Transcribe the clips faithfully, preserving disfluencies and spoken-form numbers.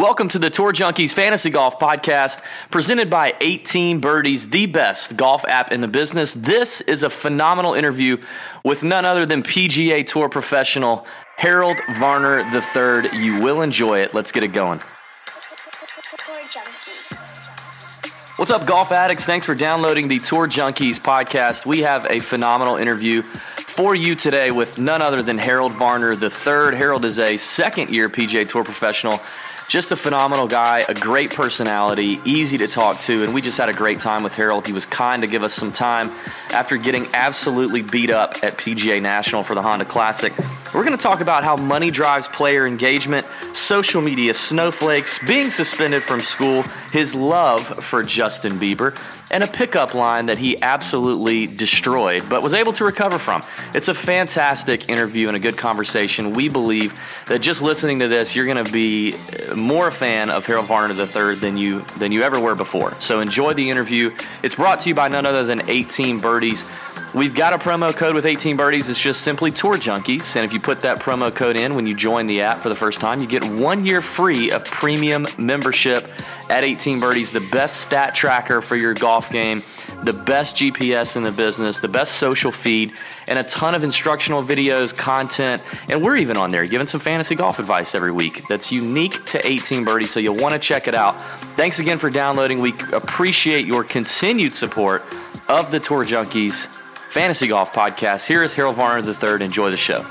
Welcome to the Tour Junkies Fantasy Golf Podcast, presented by eighteen Birdies, the best golf app in the business. This is a phenomenal interview with none other than P G A Tour professional Harold Varner the third. You will enjoy it. Let's get it going. Tour Junkies. What's up, golf addicts? Thanks for downloading the Tour Junkies Podcast. We have a phenomenal interview for you today with none other than Harold Varner the third. Harold is a second-year P G A Tour professional. Just a phenomenal guy, a great personality, easy to talk to, and we just had a great time with Harold. He was kind to give us some time after getting absolutely beat up at P G A National for the Honda Classic. We're going to talk about how money drives player engagement, social media snowflakes, being suspended from school, his love for Justin Bieber, and a pickup line that he absolutely destroyed but was able to recover from. It's a fantastic interview and a good conversation. We believe that just listening to this, you're going to be more a fan of Harold Varner the third than you than you ever were before. So enjoy the interview. It's brought to you by none other than eighteen Birdies. We've got a promo code with eighteen Birdies. It's just simply Tour Junkies. And if you put that promo code in when you join the app for the first time, you get one year free of premium membership at eighteen Birdies, the best stat tracker for your golf game, the best G P S in the business, the best social feed, and a ton of instructional videos, content, and we're even on there giving some fantasy golf advice every week that's unique to eighteen Birdies, so you'll want to check it out. Thanks again for downloading. We appreciate your continued support of the Tour Junkies Fantasy Golf Podcast. Here is Harold Varner the third. Enjoy the show.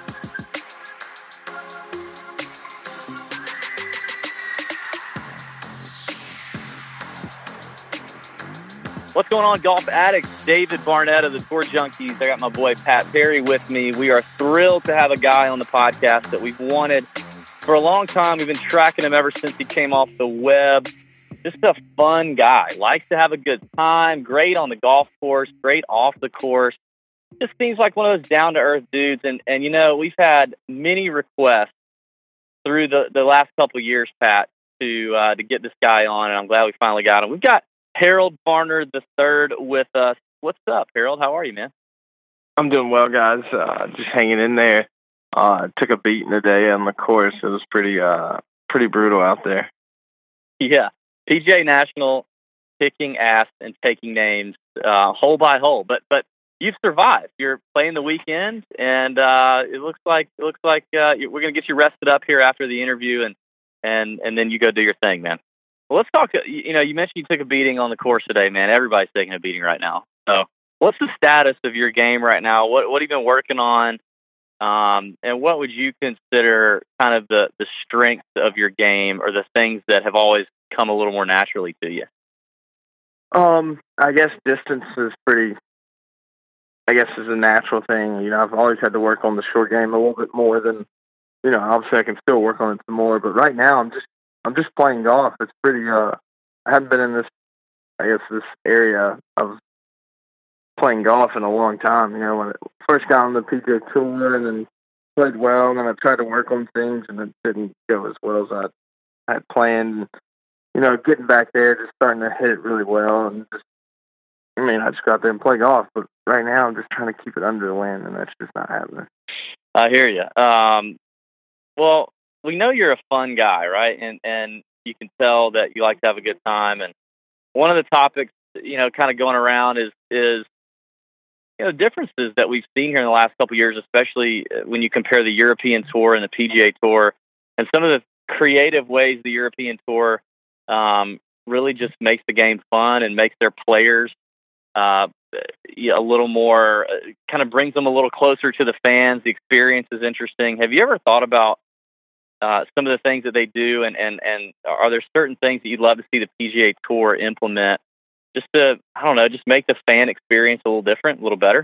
What's going on, golf addicts? David Barnett of the Tour Junkies. I got my boy Pat Perry with me. We are thrilled to have a guy on the podcast that we've wanted for a long time. We've been tracking him ever since he came off the web. Just a fun guy. Likes to have a good time. Great on the golf course. Great off the course. Just seems like one of those down-to-earth dudes. And, and you know, we've had many requests through the, the last couple of years, Pat, to uh, to get this guy on, and I'm glad we finally got him. We've got Harold Varner the third with us. What's up, Harold? How are you, man? I'm doing well, guys. Uh, just hanging in there. Uh, took a beating today on the course. It was pretty uh, pretty brutal out there. Yeah. P G A National, kicking ass and taking names uh, hole by hole, but but you've survived. You're playing the weekend, and uh, it looks like it looks like uh, we're going to get you rested up here after the interview, and and and then you go do your thing, man. Well, let's talk. You know, you mentioned you took a beating on the course today, man. Everybody's taking a beating right now. So, what's the status of your game right now? What what have you been working on? Um, and what would you consider kind of the the strengths of your game, or the things that have always come a little more naturally to you? Um, I guess distance is pretty, I guess is a natural thing. You know, I've always had to work on the short game a little bit more than, you know, obviously I can still work on it some more, but right now I'm just, I'm just playing golf. It's pretty, uh, I haven't been in this, I guess, this area of playing golf in a long time. You know, when I first got on the P G A Tour and then played well, and then I tried to work on things and it didn't go as well as I had planned. You know, getting back there, just starting to hit it really well, and just, I mean, I just got there and play golf, but right now I'm just trying to keep it under the wind, and that's just not happening. I hear you. Um, well, we know you're a fun guy, right? And and you can tell that you like to have a good time. And one of the topics, you know, kind of going around is is you know differences that we've seen here in the last couple of years, especially when you compare the European Tour and the P G A Tour, and some of the creative ways the European Tour Um, really just makes the game fun and makes their players uh, a little more, uh, kind of brings them a little closer to the fans. The experience is interesting. Have you ever thought about uh, some of the things that they do, and, and, and are there certain things that you'd love to see the P G A Tour implement just to, I don't know, just make the fan experience a little different, a little better?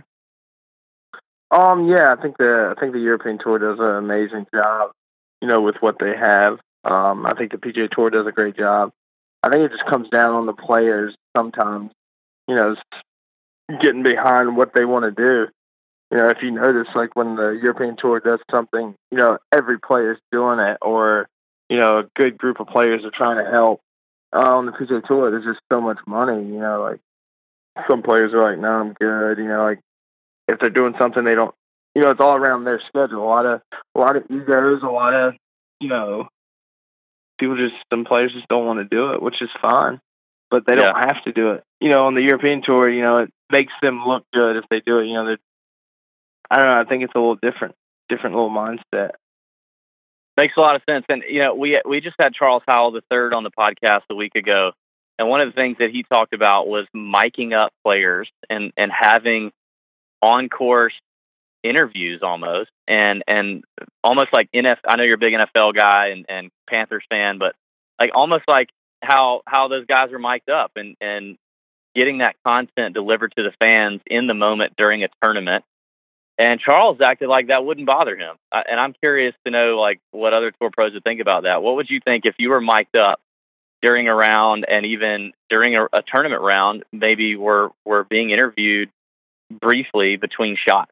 Um, yeah, I think the I think the European Tour does an amazing job, you know, with what they have. Um, I think the P G A Tour does a great job. I think it just comes down on the players sometimes, you know, getting behind what they want to do. You know, if you notice, like when the European Tour does something, you know, every player's doing it, or, you know, a good group of players are trying to help. Uh, on the P G A Tour, there's just so much money, you know, like some players are like, no, I'm good. You know, like if they're doing something, they don't, you know, it's all around their schedule. A lot of, a lot of egos, a lot of, you know, people just some players just don't want to do it, which is fine, but they Yeah. don't have to do it. You know, on the European tour, you know, it makes them look good if they do it. You know, I don't know. I think it's a little different, different little mindset. Makes a lot of sense. And, you know, we we just had Charles Howell the third on the podcast a week ago. And one of the things that he talked about was miking up players and, and having on-course interviews almost. And, and almost like N F L, I know you're a big N F L guy and, and Panthers fan, but like almost like how how those guys are mic'd up and, and getting that content delivered to the fans in the moment during a tournament. And Charles acted like that wouldn't bother him. Uh, and I'm curious to know, like, what other tour pros would think about that. What would you think if you were mic'd up during a round and even during a, a tournament round, maybe were, were being interviewed briefly between shots?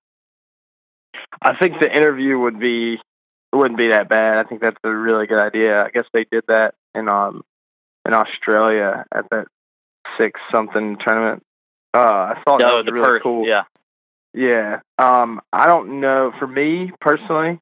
I think the interview would be wouldn't be that bad. I think that's a really good idea. I guess they did that in um in Australia at that six something tournament. Uh, I thought No, that was the really Perth, cool. Yeah. Yeah. Um, I don't know. For me personally,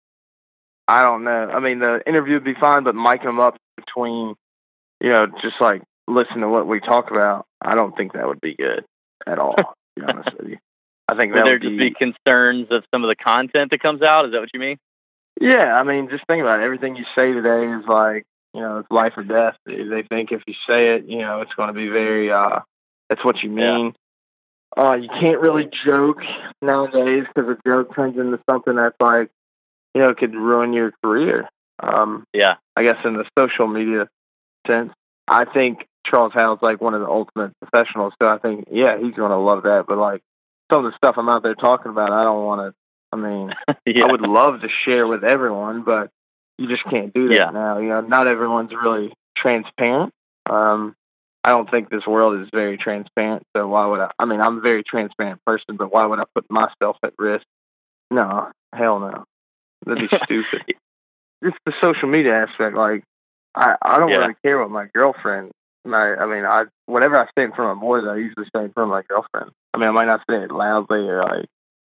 I don't know. I mean, the interview would be fine, but mic them up between, you know, just like listen to what we talk about. I don't think that would be good at all. To be honest with you, I think that would there would just be, be concerns of some of the content that comes out? Is that what you mean? Yeah. I mean, just think about it. Everything you say today is like, you know, it's life or death. They think if you say it, you know, it's going to be very. Uh, that's what you mean. Yeah. Uh, you can't really joke nowadays because a joke turns into something that's like, you know, could ruin your career. Um, yeah. I guess in the social media sense, I think Charles Howell's like one of the ultimate professionals. So I think, yeah, he's going to love that. But like some of the stuff I'm out there talking about, I don't want to, I mean, yeah. I would love to share with everyone, but you just can't do that yeah. now. You know, not everyone's really transparent. Um, I don't think this world is very transparent, so why would I? I mean, I'm a very transparent person, but why would I put myself at risk? No, hell no. That'd be stupid. It's the social media aspect. Like, I, I don't yeah. really care what my girlfriend. My, I mean, I whatever I say in front of my boys, I usually say in front of my girlfriend. I mean, I might not say it loudly or like,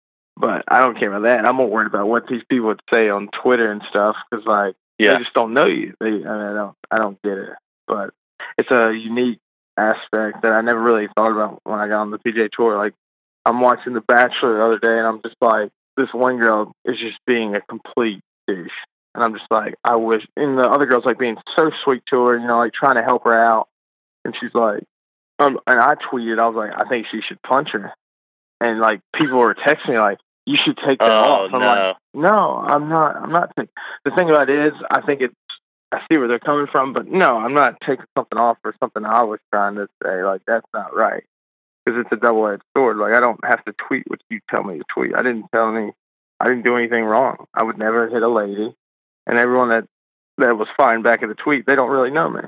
but I don't care about that. I'm more worried about what these people would say on Twitter and stuff because, like, yeah. they just don't know you. They, I mean, I don't, I don't get it, but. It's a unique aspect that I never really thought about when I got on the P G A Tour. Like, I'm watching The Bachelor the other day, and I'm just like, this one girl is just being a complete douche. And I'm just like, I wish, and the other girl's like being so sweet to her, you know, like trying to help her out. And she's like, um, and I tweeted, I was like, I think she should punch her. And like, people were texting me like, you should take that oh, off. I'm no. like, no, I'm not, I'm not. T-. The thing about it is, I think it's, I see where they're coming from, but no, I'm not taking something off for something I was trying to say. Like, that's not right. Because it's a double-edged sword. Like, I don't have to tweet what you tell me to tweet. I didn't tell any, I didn't do anything wrong. I would never hit a lady. And everyone that, that was firing back at the tweet, they don't really know me.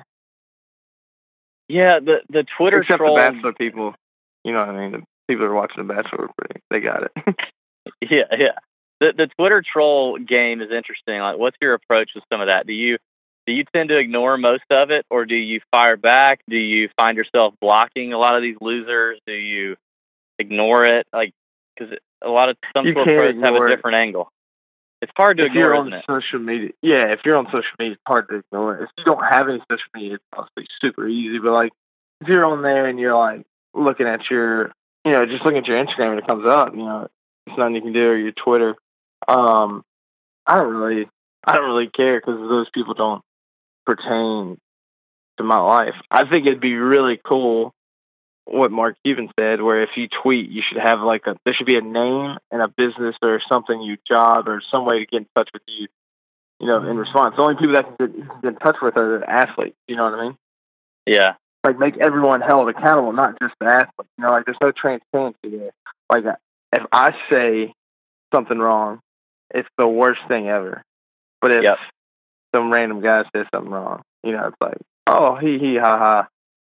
Yeah, the, the Twitter Except troll... the Bachelor people. You know what I mean? The people that are watching The Bachelor, they got it. yeah, yeah. The, the Twitter troll game is interesting. Like, what's your approach with some of that? Do you... Do you tend to ignore most of it, or do you fire back? Do you find yourself blocking a lot of these losers? Do you ignore it? Like, because a lot of some tour pros have a different it. angle. It's hard to if ignore, you're isn't on it? social media, yeah, if you're on social media, it's hard to ignore it. If you don't have any social media, it's obviously super easy. But like, if you're on there and you're like looking at your, you know, just looking at your Instagram and it comes up, you know, it's nothing you can do, or your Twitter. Um, I don't really, I don't really care because those people don't pertain to my life. I think it'd be really cool what Mark Cuban said, where if you tweet, you should have like a, there should be a name and a business or something, you job or some way to get in touch with you, you know, in response. The only people that can get, get in touch with are the athletes, you know what I mean? Yeah. Like, make everyone held accountable, not just the athletes. You know, like, there's no transparency there. Like, if I say something wrong, it's the worst thing ever. But if yep. some random guy says something wrong, you know, it's like, oh, hee hee ha ha.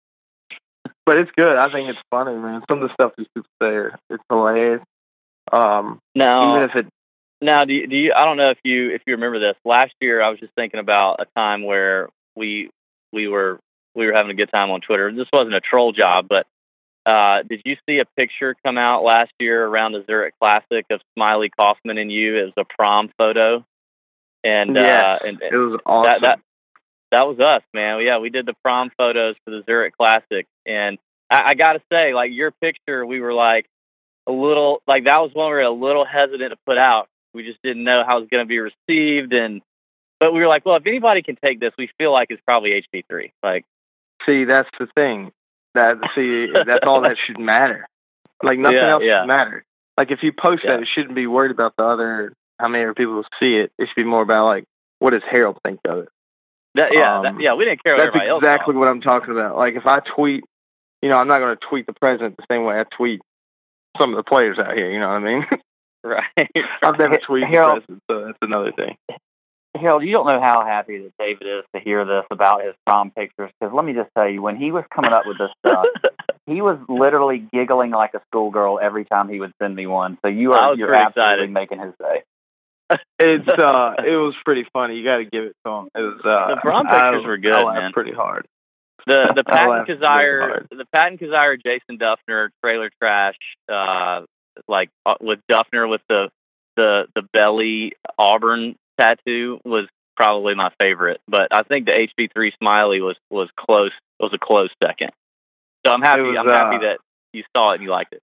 But it's good. I think it's funny, man. Some of the stuff these people say, are, it's hilarious. Um, now, even if it. Now, do you, do you? I don't know if you if you remember this. Last year, I was just thinking about a time where we we were we were having a good time on Twitter. This wasn't a troll job, but uh, did you see a picture come out last year around the Zurich Classic of Smiley Kaufman and you? It was a prom photo, and yes, uh, and it was awesome. That, that, that was us, man. Yeah, we did the prom photos for the Zurich Classic, and I, I got to say, like your picture, we were like a little like that was one we were a little hesitant to put out. We just didn't know how it was going to be received, and but we were like, well, if anybody can take this, we feel like it's probably H V three. Like, see, that's the thing. That see, that's all that should matter. Like nothing yeah, else yeah. should matter. Like if you post yeah. that, it shouldn't be worried about the other how many other people see it. It should be more about like what does Harold think of it. That, yeah, um, that, yeah. We didn't care what that's everybody else exactly thought. what I'm talking about. Like if I tweet, you know, I'm not going to tweet the president the same way I tweet some of the players out here. You know what I mean? Right. I've never tweeted Harold, the president, so that's another thing. Harold, you don't know how happy that David is to hear this about his prom pictures. Because let me just tell you, when he was coming up with this stuff, he was literally giggling like a schoolgirl every time he would send me one. So you are you're absolutely excited. making his day. It's uh, it was pretty funny. You got to give it to him. It was uh, the prom pictures I, were good, I laughed man. pretty hard. The the I Patton laughed Kazire, really the Patton Kazire, Jason Duffner trailer trash, uh, like uh, with Duffner with the the the belly Auburn tattoo was probably my favorite. But I think the H B three Smiley was was close. Was a close second. So I'm happy. was, I'm happy uh, that you saw it and you liked it.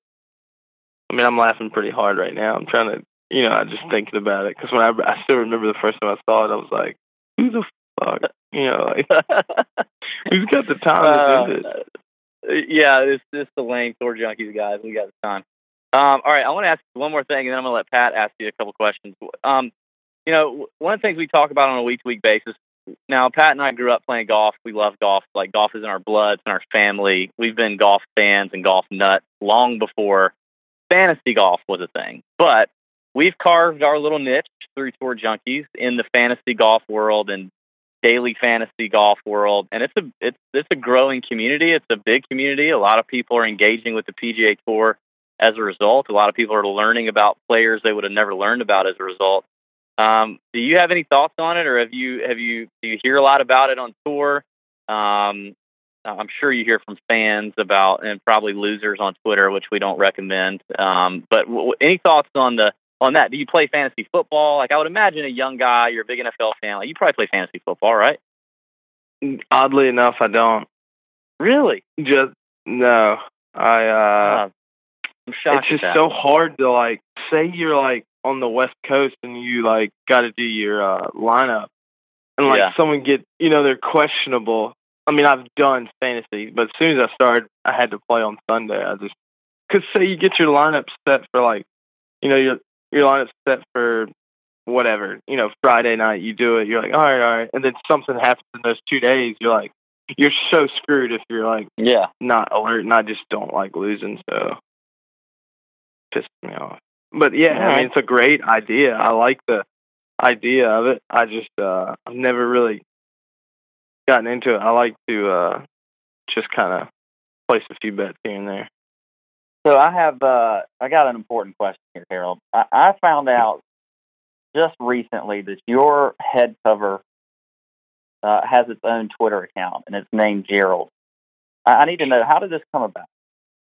I mean, I'm laughing pretty hard right now. I'm trying to, you know, I'm just thinking about it because when I, I still remember the first time I saw it, I was like, "Who the fuck?" You know, like, who's got the time uh, to do this? Yeah, it's just the lame Tour Junkies guys. We got the time. Um, all right, I want to ask you one more thing, and then I'm going to let Pat ask you a couple questions. Um, you know, one of the things we talk about on a week-to-week basis. Now, Pat and I grew up playing golf. We love golf. Like, golf is in our blood, it's in our family. We've been golf fans and golf nuts long before fantasy golf was a thing. But we've carved our little niche through Tour Junkies in the fantasy golf world and daily fantasy golf world. And it's a it's it's a growing community. It's a big community. A lot of people are engaging with the P G A Tour as a result. A lot of people are learning about players they would have never learned about as a result. Um, do you have any thoughts on it, or have you have you do you hear a lot about it on tour? Um, I'm sure you hear from fans about, and probably losers on Twitter, which we don't recommend. Um, but w- any thoughts on the on that? Do you play fantasy football? Like, I would imagine a young guy, you're a big N F L fan. Like, you probably play fantasy football, right? Oddly enough, I don't. Really? Just no. I. uh uh, I'm shocked. It's just at that. so hard to like say you're like on the West Coast and you like got to do your uh, lineup, and like Yeah. someone get you know they're questionable. I mean, I've done fantasy, but as soon as I started, I had to play on Sunday. I just because say you get your lineup set for like you know your your lineup set for whatever you know Friday night. You do it. You're like all right, all right, and then something happens in those two days. You're like you're so screwed if you're like Yeah. not alert, and I just don't like losing, so pisses me off. But yeah, I mean, it's a great idea. I like the idea of it. I just, uh, I've never really gotten into it. I like to uh, just kind of place a few bets here and there. So I have, uh, I got an important question here, Harold. I, I found out just recently that your head cover uh, has its own Twitter account, and it's named Gerald. I, I need to know, how did this come about?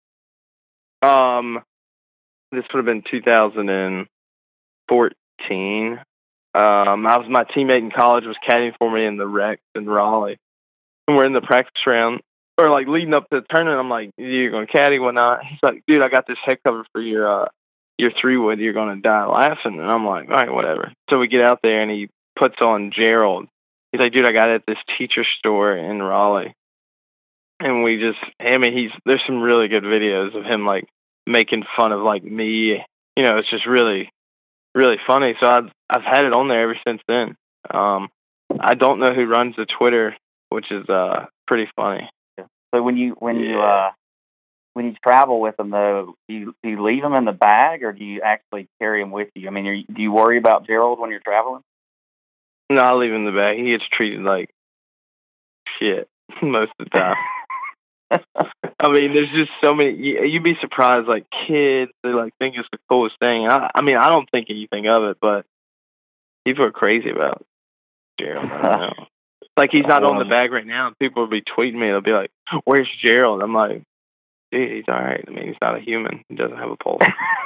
Um, this would have been two thousand fourteen. Um, I was my teammate in college was caddying for me in the Rex in Raleigh, and we're in the practice round or like leading up to the tournament. I'm like, "You're going to caddy, whatnot?" He's like, "Dude, I got this head cover for your uh, your three wood. You're going to die laughing." And I'm like, "All right, whatever." So we get out there, and he puts on Gerald. He's like, "Dude, I got it at this teacher store in Raleigh." And we just, I mean, he's there's some really good videos of him like making fun of like me. You know, it's just really, really funny. So I've I've had it on there ever since then. Um, I don't know who runs the Twitter, which is uh pretty funny. So when you when you Yeah. uh, when you travel with them, though, do you, do you leave them in the bag, or do you actually carry them with you? I mean, are you, do you worry about Gerald when you're traveling? No, I leave him in the bag. He gets treated like shit most of the time. I mean, there's just so many. You, you'd be surprised, like kids, they like think it's the coolest thing. I, I mean, I don't think anything of it, but people are crazy about Gerald. I don't know. Like he's not on the bag right now. People will be tweeting me. They'll be like, "Where's Gerald?" I'm like, "Dude, he's all right. I mean, he's not a human. He doesn't have a pulse."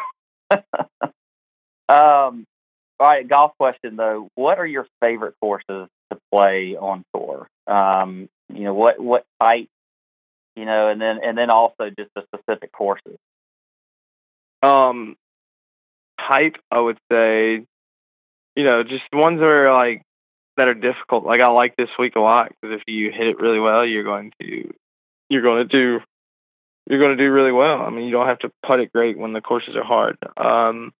um. All right, golf question though. What are your favorite courses to play on tour? Um, you know, what what type, you know, and then and then also just the specific courses. Um, type, I would say, you know, just ones that are like that are difficult. Like I like this week a lot because if you hit it really well, you're going to you're going to do you're going to do really well. I mean, you don't have to putt it great when the courses are hard. Um,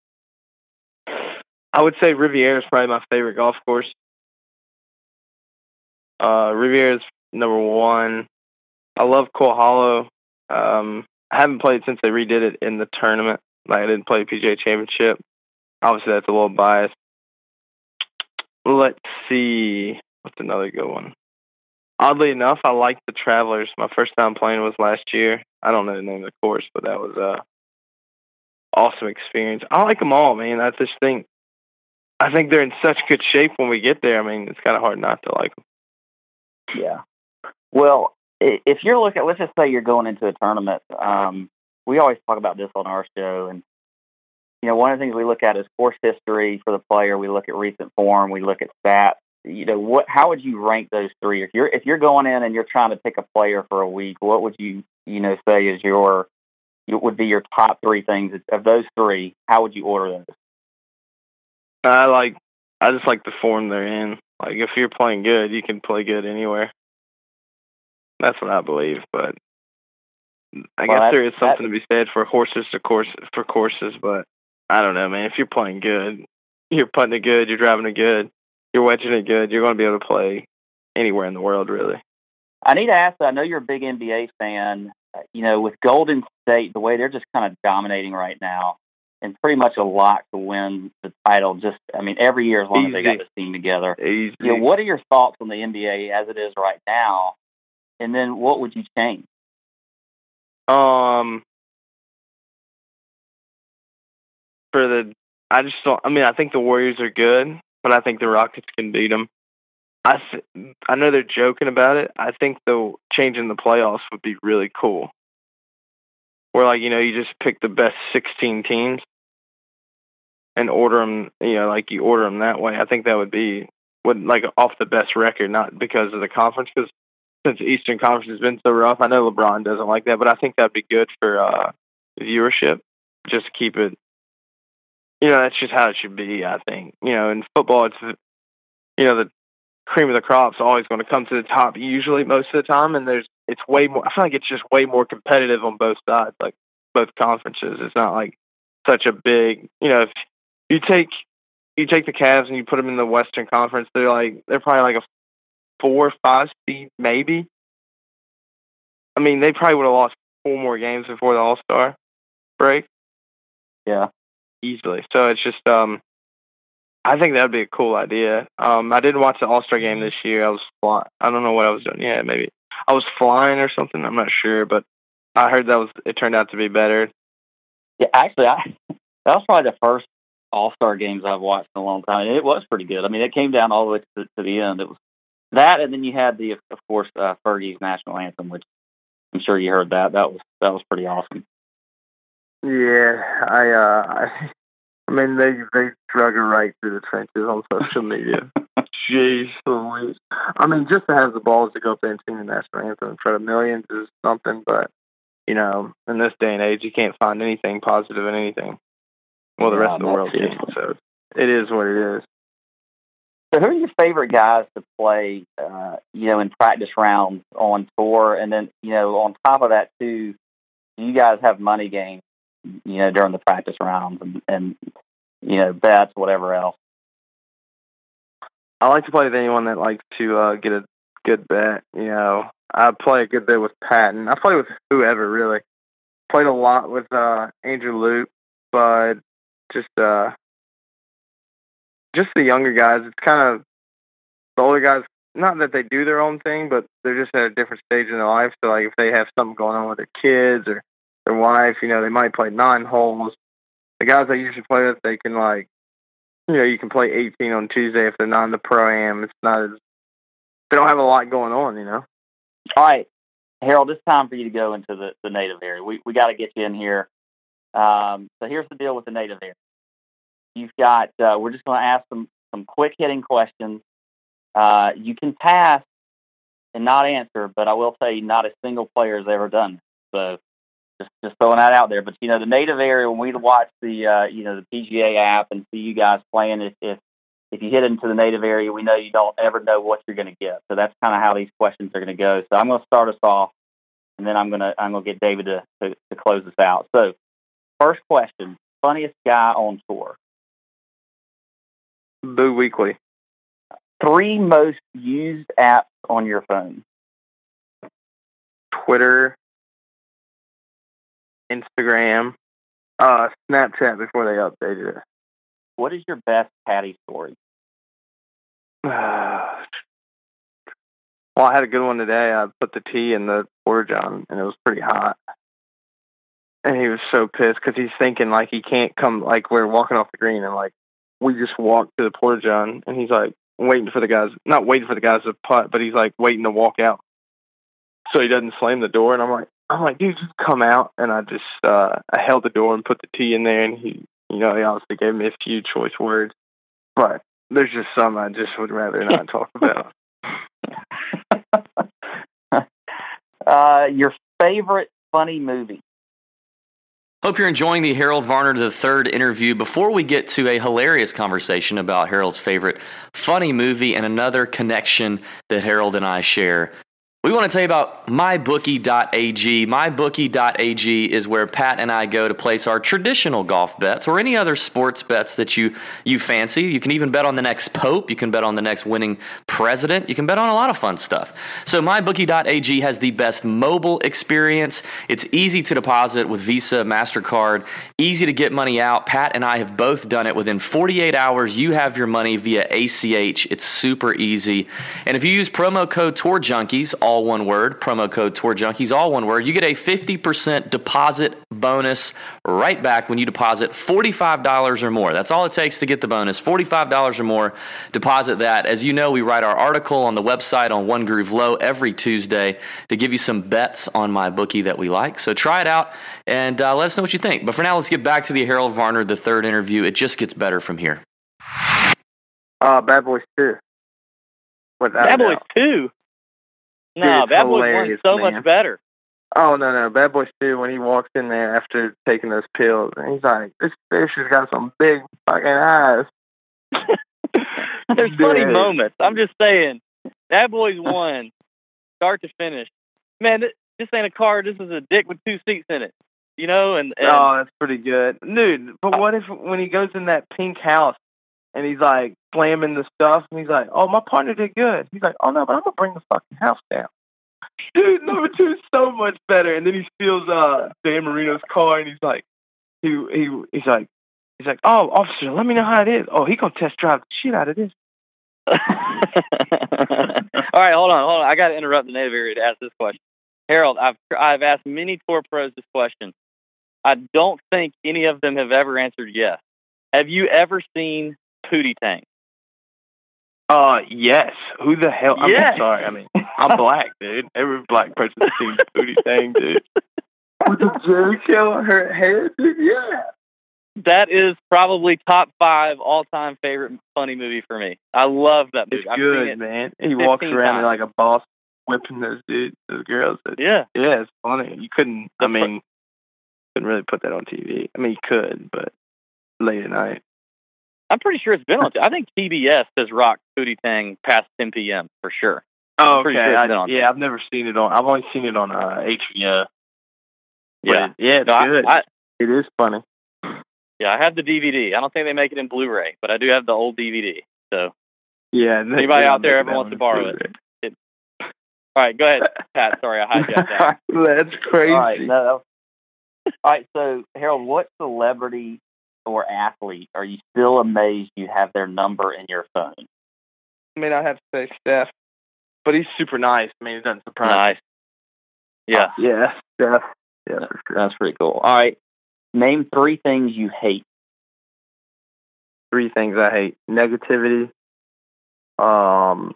I would say Riviera is probably my favorite golf course. Uh, Riviera is number one. I love Coal Hollow. Um, I haven't played since they redid it in the tournament. Like I didn't play P G A Championship. Obviously, that's a little biased. Let's see. What's another good one? Oddly enough, I like the Travelers. My first time playing was last year. I don't know the name of the course, but that was a awesome experience. I like them all, man. I just think I think they're in such good shape when we get there. I mean, it's kind of hard not to like them. Yeah. Well, if you're looking, let's just say you're going into a tournament. Um, we always talk about this on our show, and you know, one of the things we look at is course history for the player. We look at recent form. We look at stats. You know, what? How would you rank those three? If you're if you're going in and you're trying to pick a player for a week, what would you you know say is your would be your top three things of those three? How would you order those? I like. I just like the form they're in. Like if you're playing good, you can play good anywhere. That's what I believe, but I well, guess there is something that, to be said for horses to course for courses, but I don't know, man. If you're playing good, you're putting it good, you're driving it good, you're wedging it good, you're going to be able to play anywhere in the world, really. I need to ask, I know you're a big N B A fan. You know, with Golden State, the way they're just kind of dominating right now, and pretty much a lock to win the title. Just, I mean, every year as long Easy. as they got this team together. Easy. You know, what are your thoughts on the N B A as it is right now? And then what would you change? Um, for the, I just don't, I mean, I think the Warriors are good, but I think the Rockets can beat them. I, th- I know they're joking about it. I think the changing the playoffs would be really cool. Where, like, you know, you just pick the best sixteen teams and order them, you know, like you order them that way. I think that would be, would like off the best record, not because of the conference, because since the Eastern Conference has been so rough, I know LeBron doesn't like that, but I think that'd be good for uh, viewership. Just keep it, you know, that's just how it should be, I think. You know, in football, it's, you know, the cream of the crop's always going to come to the top usually most of the time, and there's, it's way more, I feel like it's just way more competitive on both sides, like both conferences. It's not like such a big, you know, if you take, you take the Cavs and you put them in the Western Conference, they're like, they're probably like a four or five seed, maybe. I mean, they probably would have lost four more games before the All-Star break. Yeah. Easily. So it's just, um, I think that would be a cool idea. Um, I didn't watch the All-Star game this year. I was flying. I don't know what I was doing. Yeah, maybe. I was flying or something. I'm not sure, but I heard that was, it turned out to be better. Yeah, actually, I, that was probably the first All-Star games I've watched in a long time. And it was pretty good. I mean, it came down all the way to, to the end. It was that, and then you had the, of course, uh, Fergie's national anthem, which I'm sure you heard that. That was that was pretty awesome. Yeah, I, uh, I, I mean, they they drug her right through the trenches on social media. Jeez Louise. I mean, just to have the balls to go up there and sing the national anthem in front of millions is something, but, you know, in this day and age, you can't find anything positive in anything. Well, the yeah, rest of the world can't, so it is what it is. So who are your favorite guys to play, uh, you know, in practice rounds on tour? And then, you know, on top of that, too, you guys have money games, you know, during the practice rounds and, and, you know, bets, whatever else. I like to play with anyone that likes to uh, get a good bet. You know, I play a good bit with Patton. I play with whoever, really. Played a lot with uh, Andrew Luke, but just uh, just the younger guys. It's kind of the older guys. Not that they do their own thing, but they're just at a different stage in their life. So, like, if they have something going on with their kids or their wife, you know, they might play nine holes. The guys I usually play with, they can, like, you know, you can play eighteen on Tuesday if they're not in the Pro-Am. It's not as, they don't have a lot going on, you know. All right, Harold, it's time for you to go into the, the native area. We we got to get you in here. Um, so here's the deal with the native area. You've got, uh, we're just going to ask some, some quick hitting questions. Uh, you can pass and not answer, but I will tell you, not a single player has ever done it. So just just throwing that out there. But you know, the native area, when we watch the uh, you know the P G A app and see you guys playing, if if, if you hit into the native area, we know you don't ever know what you're going to get. So that's kind of how these questions are going to go. So I'm going to start us off, and then I'm going to I'm going to get David to, to to close us out. So first question: funniest guy on tour? Boo Weekly. Three most used apps on your phone? Twitter, Instagram, uh, Snapchat before they updated it. What is your best caddy story? Well, I had a good one today. I put the tee in the porta john, and it was pretty hot. And he was so pissed because he's thinking, like, he can't come, like, we're walking off the green, and, like, we just walked to the porta john, and he's, like, waiting for the guys, not waiting for the guys to putt, but he's, like, waiting to walk out so he doesn't slam the door. And I'm like, I'm like, dude, just come out. And I just, uh, I held the door and put the tee in there, and he, you know, he obviously gave me a few choice words. But there's just some I just would rather not talk about. uh, your favorite funny movie? Hope you're enjoying the Harold Varner the third interview. Before we get to a hilarious conversation about Harold's favorite funny movie and another connection that Harold and I share, we want to tell you about my bookie dot a g. my bookie dot a g is where Pat and I go to place our traditional golf bets or any other sports bets that you, you fancy. You can even bet on the next pope. You can bet on the next winning president. You can bet on a lot of fun stuff. So my bookie dot a g has the best mobile experience. It's easy to deposit with Visa, MasterCard, easy to get money out. Pat and I have both done it. Within forty-eight hours, you have your money via A C H. It's super easy. And if you use promo code Tour Junkies, all one word, promo code Tour Junkies, all one word, you get a fifty percent deposit bonus right back when you deposit forty-five dollars or more. That's all it takes to get the bonus, forty-five dollars or more. Deposit that. As you know, we write our article on the website on One Groove Low every Tuesday to give you some bets on my bookie that we like. So try it out and uh, let us know what you think. But for now, let's get back to the Harold Varner the third interview. It just gets better from here. Uh, Bad Boys two. Without Bad Boys doubt. two? No, Dude, Bad Boys hilarious, one's so man. much better. Oh, no, no. Bad Boys two, when he walks in there after taking those pills, and he's like, this fish has got some big fucking eyes. There's funny Dude. moments. I'm just saying, Bad Boys one, start to finish. Man, this, this ain't a car. This is a dick with two seats in it. You know? and, and Oh, that's pretty good. Dude, but what if when he goes in that pink house, and he's like slamming the stuff, and he's like, oh, my partner did good. He's like, oh, no, but I'm going to bring the fucking house down. Dude, number two is so much better. And then he steals uh, Dan Marino's car, and he's like, he he he's like, he's like, oh, officer, let me know how it is. Oh, he going to test drive the shit out of this. All right, hold on, hold on. I got to interrupt the native area to ask this question. Harold, I've I've asked many tour pros this question. I don't think any of them have ever answered yes. Have you ever seen Pootie Tang? Uh, yes. Who the hell? I'm Yes. sorry. I mean, I'm black, dude. Every black person's seen the Pootie Tang, dude. With the Jerry curl on her head, dude. Yeah. That is probably top five all-time favorite funny movie for me. I love that movie. It's I've good, seen it man. He walks fifteen around times. like a boss, whipping those dudes, those girls. It's, Yeah. yeah, it's funny. You couldn't. I mean, couldn't really put that on T V. I mean, you could, but late at night. I'm pretty sure it's been on. I think T B S has rocked Pootie Tang past ten p.m. for sure. Oh, I'm pretty okay. sure it's I, been on. yeah, I've never seen it on. I've only seen it on uh, H B O. Yeah, But, yeah, it's No, I- good. I- it is funny. yeah. I have the D V D. I don't think they make it in Blu-ray, but I do have the old D V D. So, Yeah. and they- Anybody they out there make ever that wants one to borrow too. it? all right, go ahead, Pat. Sorry, I hijacked that. That's crazy. All right, no, that was- all right. So, Harold, what celebrity or athlete are you still amazed you have their number in your phone? I mean, I have to say Steph, but he's super nice. I mean, it doesn't surprise Nice. Yeah. me. Yeah, Steph. Yeah, for sure. That's pretty cool. All right, name three things you hate. Three things I hate: negativity, um,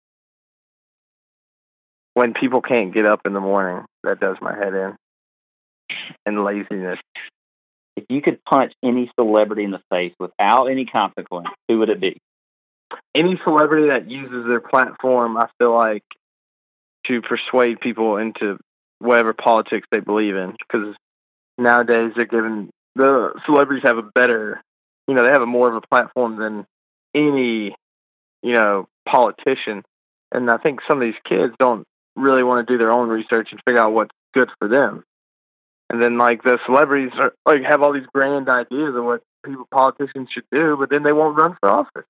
when people can't get up in the morning, that does my head in, and laziness. If you could punch any celebrity in the face without any consequence, who would it be? Any celebrity that uses their platform, I feel like to persuade people into whatever politics they believe in. Because nowadays they're giving the celebrities have a better, you know, they have a more of a platform than any, you know, politician. And I think some of these kids don't really want to do their own research and figure out what's good for them. And then, like, the celebrities are, like, have all these grand ideas of what people, politicians should do, but then they won't run for office.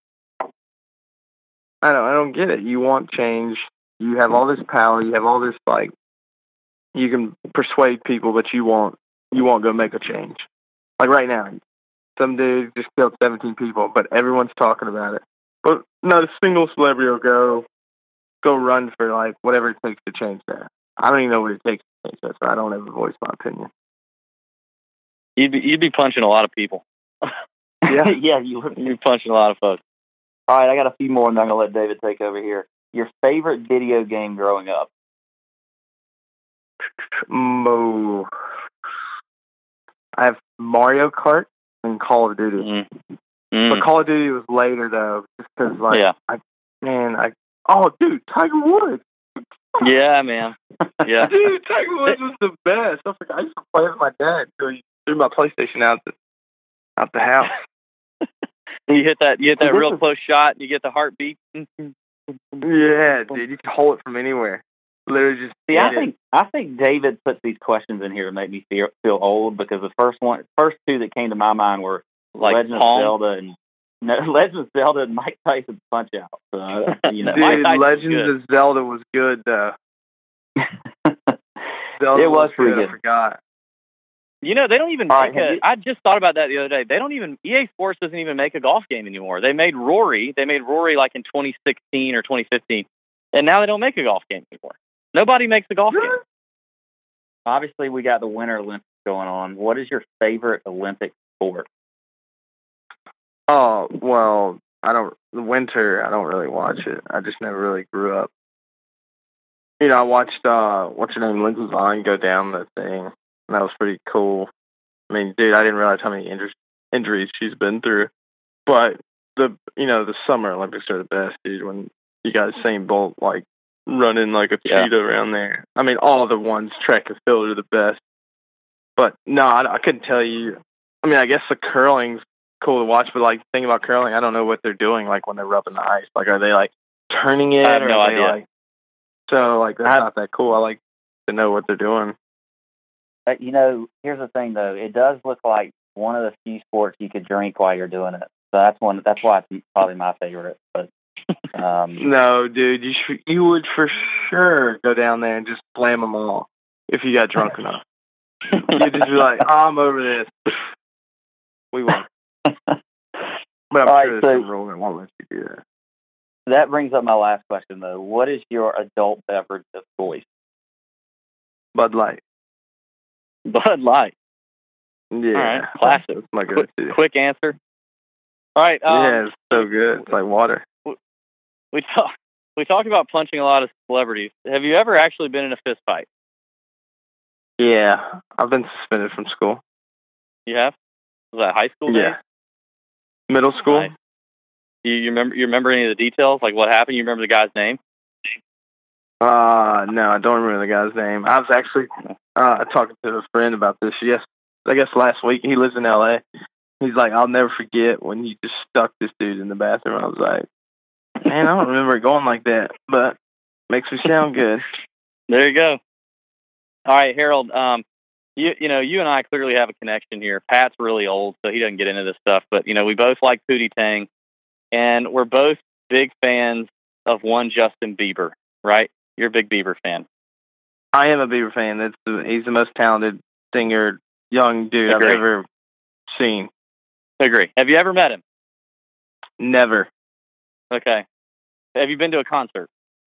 I don't, I don't get it. You want change. You have all this power. You have all this, like, you can persuade people, but you won't, you won't go make a change. Like right now, some dude just killed seventeen people, but everyone's talking about it. But not a single celebrity will go, go run for, like, whatever it takes to change that. I don't even know what it takes to change that, so I don't ever voice my opinion. You'd be, you'd be punching a lot of people. Yeah, yeah, you would. You're punching a lot of folks. All right, I got a few more, and then I'm going to let David take over here. Your favorite video game growing up? Mo. I have Mario Kart and Call of Duty. Mm-hmm. Mm-hmm. But Call of Duty was later, though, just because, like, yeah. I, man, I, oh, dude, Tiger Woods. Yeah, man. Yeah. Dude, Tiger Woods was the best. I, was like, I used to play with my dad until he threw my PlayStation out the, out the house. You hit that, you hit that This real is- close shot, and you get the heartbeat. Yeah, dude, you can hold it from anywhere. Literally just See, hit I it. think I think David puts these questions in here to make me feel feel old, because the first one, first two that came to my mind were Like Legend of Pong? Zelda and no, Legend of Zelda and Mike Tyson's Punch Out. So, uh, you know, Dude, Mike Tyson's Legends good. of Zelda was good, though. Zelda It was pretty good. good. I forgot. You know, they don't even All make right, have a, you- I just thought about that the other day. They don't even, E A Sports doesn't even make a golf game anymore. They made Rory. They made Rory like in twenty sixteen or twenty fifteen. And now they don't make a golf game anymore. Nobody makes a golf game. obviously we got the Winter Olympics going on. What is your favorite Olympic sport? Oh, well, I don't, the winter, I don't really watch it. I just never really grew up. You know, I watched, uh, what's her name, Lindsey Vonn go down the thing, and that was pretty cool. I mean, dude, I didn't realize how many injuries, injuries she's been through. But, the you know, the Summer Olympics are the best, dude, when you got Usain Bolt, like, running like a Yeah. cheetah around there. I mean, all the ones, track and field, are the best. But, no, I, I couldn't tell you. I mean, I guess the curling's cool to watch, but, like, the thing about curling, I don't know what they're doing, like, when they're rubbing the ice. Like, are they, like, turning it? I have or no are they, idea. Like, so, like, that's I- not that cool. I like to know what they're doing. Uh, you know, here's the thing though. It does look like one of the few sports you could drink while you're doing it. So that's one. That's why it's probably my favorite. But um, No, dude, you sh- you would for sure go down there and just slam them all if you got drunk enough. You'd just be like, oh, I'm over this. We won. But I'm All right, sure so- there's some rule that won't let you do that. that brings up my last question though. What is your adult beverage of choice? Bud Light. Bud Light. Yeah. All right, classic. That's my Quick, go-to. quick answer. All right. Um, yeah, it's so good. It's like water. We talk, we talked about punching a lot of celebrities. Have you ever actually been in a fist fight? Yeah. I've been suspended from school. You have? Was that high school days? Yeah. Middle school? Nice. You, you remember? You remember any of the details? Like what happened? You remember the guy's name? Uh, no, I don't remember the guy's name. I was actually uh, talking to a friend about this. Yes, I guess last week. He lives in L A. He's like, I'll never forget when you just stuck this dude in the bathroom. I was like, man, I don't remember it going like that, but makes me sound good. There you go. All right, Harold. Um, you you know, you and I clearly have a connection here. Pat's really old, so he doesn't get into this stuff. But you know, we both like Pootie Tang, and we're both big fans of one Justin Bieber, right? You're a big Bieber fan. I am a Bieber fan. That's the, he's the most talented singer, young dude Agree. I've ever seen. Agree. Have you ever met him? Never. Okay. Have you been to a concert?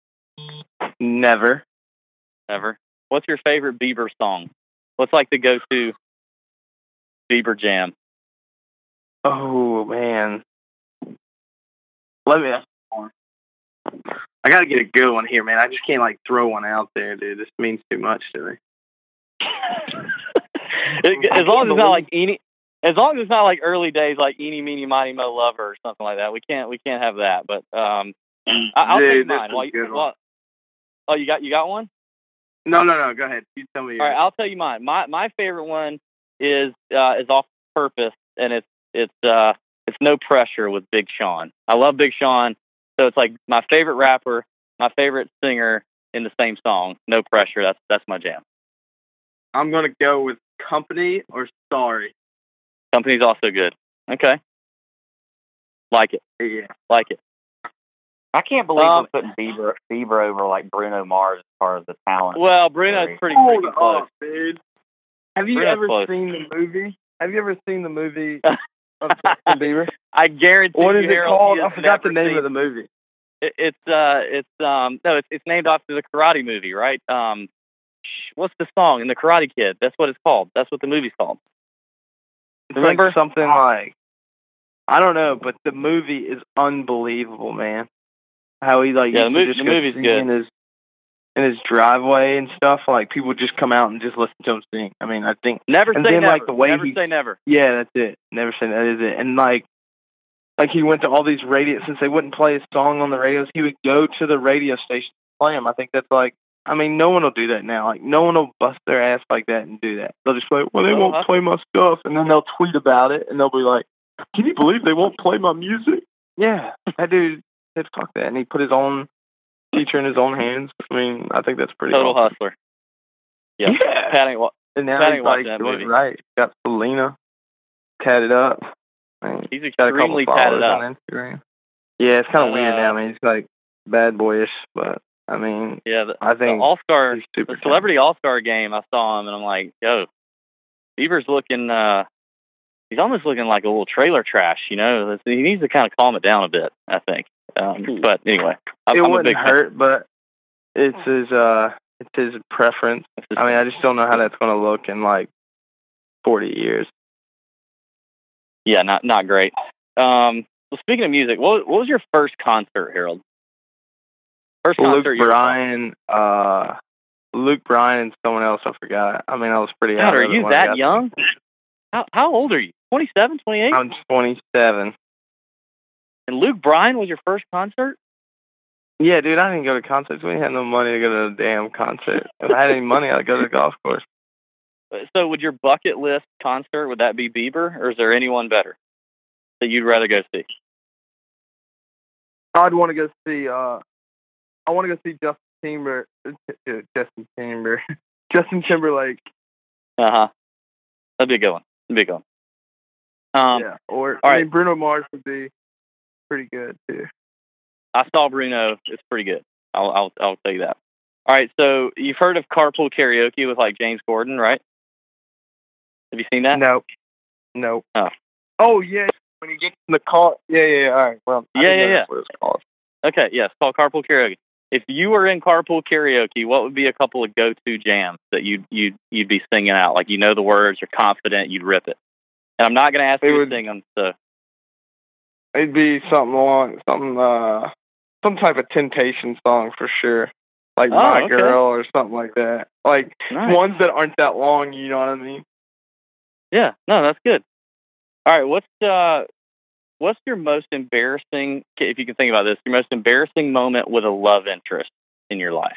Never. Ever. What's your favorite Bieber song? What's like the go-to Bieber jam? Oh, man. Let me ask one. I got to get a good one here, man. I just can't, like, throw one out there, dude. This means too much to me. As long as it's not like any, as long as it's not like early days like Eeny, Meeny, Miny, Mo Lover or something like that. We can't we can't have that. But um, I, I'll Dude, take this mine. is While a you, good one. while, Oh, you got you got one? No, no, no. Go ahead. You tell me. All right, I'll tell you mine. My my favorite one is uh, is Off Purpose, and it's it's uh it's No Pressure with Big Sean. I love Big Sean, so it's like my favorite rapper, my favorite singer in the same song. No Pressure. That's that's my jam. I'm gonna go with Company or Sorry. Company's also good. Okay, like it. Yeah, like it. I can't believe Um, we're putting Bieber, Bieber over like Bruno Mars as far as the talent. Well, Bruno's pretty Hold freaking close. up, dude. Have you Bruno's ever close. seen the movie? Have you ever seen the movie of Justin Bieber? I guarantee What you, is it Harold, called? he I has forgot the never name seen- of the movie. It, it's uh, it's um, no, it's it's named after the Karate movie, right? Um, sh- what's the song in the Karate Kid? That's what it's called. That's what the movie's called. It's Remember? like something like, I don't know, but the movie is unbelievable, man. How he like Yeah, used the to mo- just the go movie's sing good. in his in his driveway and stuff. Like people just come out and just listen to him sing. I mean, I think Never and say then, never. like, the way never he- say never. yeah, that's it. Never say that is it. And like, like he went to all these radio since they wouldn't play his song on the radios. He would go to the radio station to play him. I think that's like. I mean, no one will do that now. Like, no one will bust their ass like that and do that. They'll just be like, well, they Oh, won't huh? play my stuff. And then they'll tweet about it, and they'll be like, can you believe they won't play my music? Yeah, that dude said fuck that. And he put his own feature in his own hands. I mean, I think that's pretty Total awesome. hustler. Yeah. Yeah. Pat ain't wa- And now Pat he's ain't like watching that doing movie. it right. Got Selena tatted up. I mean, He's got a couple extremely followers tatted up. on Instagram. Yeah, it's kind of Uh, weird now. I mean, he's like bad boyish, but I mean, Yeah, the, I the think All Star, he's super the Celebrity All Star game. I saw him, and I'm like, yo, Bieber's looking. uh He's almost looking like a little trailer trash. You know, he needs to kind of calm it down a bit. I think. Um, but anyway, I'm, it I'm a wouldn't big fan. hurt, but it's his uh, it's his preference. It's just- I mean, I just don't know how that's going to look in like forty years. Yeah, not not great. Um, well, speaking of music, what, what was your first concert, Harold? First Luke concert you ever saw? Bryan, uh, Luke Bryan, and someone else. I forgot. I mean, I was pretty. God, out are of it you when I that got young? How how old are you? twenty-seven, twenty-eight? I'm twenty-seven. And Luke Bryan was your first concert? Yeah, dude, I didn't go to concerts. We didn't have no money to go to a damn concert. If I had any money, I'd go to the golf course. So would your bucket list concert, would that be Bieber, or is there anyone better that you'd rather go see? I'd want to go see. Uh, I want to go see Justin Timber, Justin Timber, Justin Timberlake. Uh-huh. That'd be a good one. That'd be a good one. Um, yeah, or all I right. mean, Bruno Mars would be pretty good too. I saw Bruno. It's pretty good. I'll, I'll, I'll tell you that. All right, so you've heard of carpool karaoke with, like, James Corden, right? Have you seen that? Nope. Nope. Oh. Oh yeah, when you get in the car. Yeah, yeah, yeah. All right. Well, I Yeah, didn't yeah, know yeah. that's what it's called. Okay, yes, it's called carpool karaoke. If you were in carpool karaoke, what would be a couple of go-to jams that you'd you'd you'd be singing out? Like, you know the words, you're confident, you'd rip it. And I'm not going to ask It you would- to sing them. So It'd be something along, something, uh, some type of Temptation song for sure, like Oh, My okay. Girl or something like that. Like Nice. ones that aren't that long. You know what I mean? Yeah, no, that's good. All right, what's uh, what's your most embarrassing? If you can think about this, your most embarrassing moment with a love interest in your life.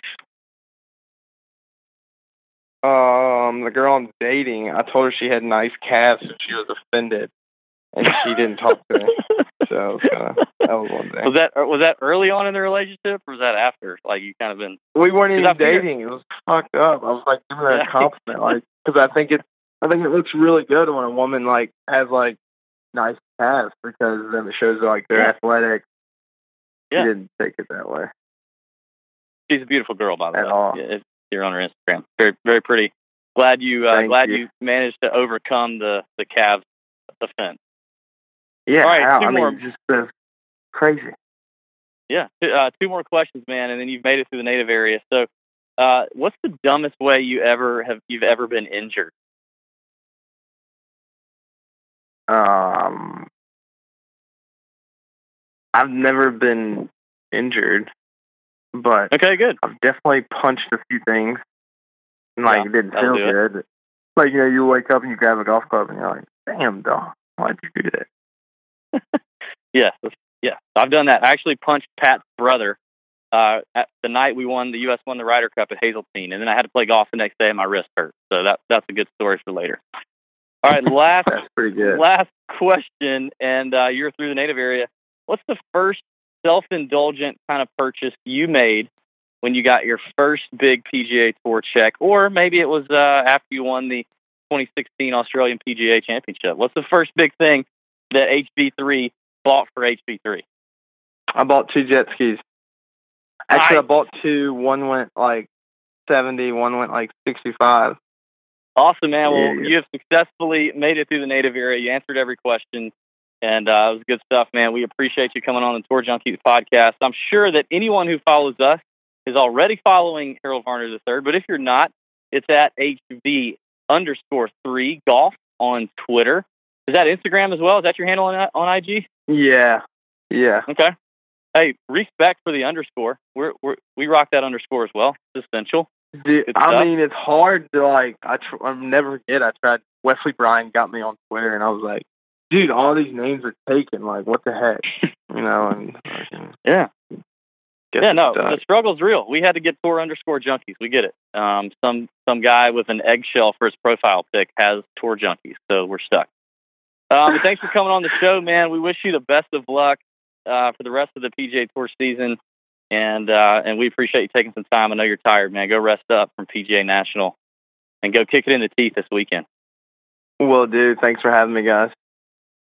Um, the girl I'm dating, I told her she had nice calves, and she was offended, and she didn't talk to me. So uh, that was one thing. Was that was that early on in the relationship, or was that after? Like, you kind of been. We weren't even I figured- dating. It was fucked up. I was like giving her Yeah. a compliment, like, because I think it, I think it looks really good when a woman like has like nice calves, because then it shows like they're Yeah. athletic. Yeah. She didn't take it that way. She's a beautiful girl, by the At way. all. Yeah, if you're on her Instagram, very very pretty. Glad you uh, Thank glad you. you managed to overcome the the calves offense. Yeah, All right, how? two I more. mean, just uh, crazy. Yeah, two- uh, two more questions, man, and then you've made it through the native area. So, uh, what's the dumbest way you ever have you've ever been injured? Um, I've never been injured, but Okay, good. I've definitely punched a few things, and like Yeah, it didn't that'll feel do good. Like, you know, you wake up and you grab a golf club and you're like, "Damn, dog, why'd you do that?" Yes, yeah, I've done that. I actually punched Pat's brother uh, at the night we won, the U S won the Ryder Cup at Hazeltine, and then I had to play golf the next day and my wrist hurt. So that that's a good story for later. All right, last That's pretty good. last question, and uh, you're through the native area. What's the first self-indulgent kind of purchase you made when you got your first big P G A Tour check, or maybe it was uh, after you won the twenty sixteen Australian P G A Championship? What's the first big thing that H B three bought for H B three? I bought two jet skis. Actually, Nice. I bought two. One went like seventy. One went like sixty-five. Awesome, man. Well, Yeah. you have successfully made it through the native area. You answered every question, and uh, it was good stuff, man. We appreciate you coming on the Tour Junkies podcast. I'm sure that anyone who follows us is already following Harold Varner the third, but if you're not, it's at H V underscore three golf on Twitter. Is that Instagram as well? Is that your handle on, on I G? Yeah, yeah. Okay. Hey, respect for the underscore. We're, we're we rock that underscore as well. It's essential. Dude, Good I stuff. mean, it's hard to like. I tr- I'll never forget. I tried. Wesley Bryan got me on Twitter, and I was like, "Dude, all these names are taken. Like, what the heck?" You know. And like, Yeah. guess Yeah, no, it's done. the struggle's real. We had to get Tour underscore Junkies. We get it. Um, some some guy with an eggshell for his profile pic has Tour Junkies, so we're stuck. Um, but thanks for coming on the show, man. We wish you the best of luck uh, for the rest of the P G A Tour season, and uh, and we appreciate you taking some time. I know you're tired, man. Go rest up from P G A National, and go kick it in the teeth this weekend. Well, dude, thanks for having me, guys.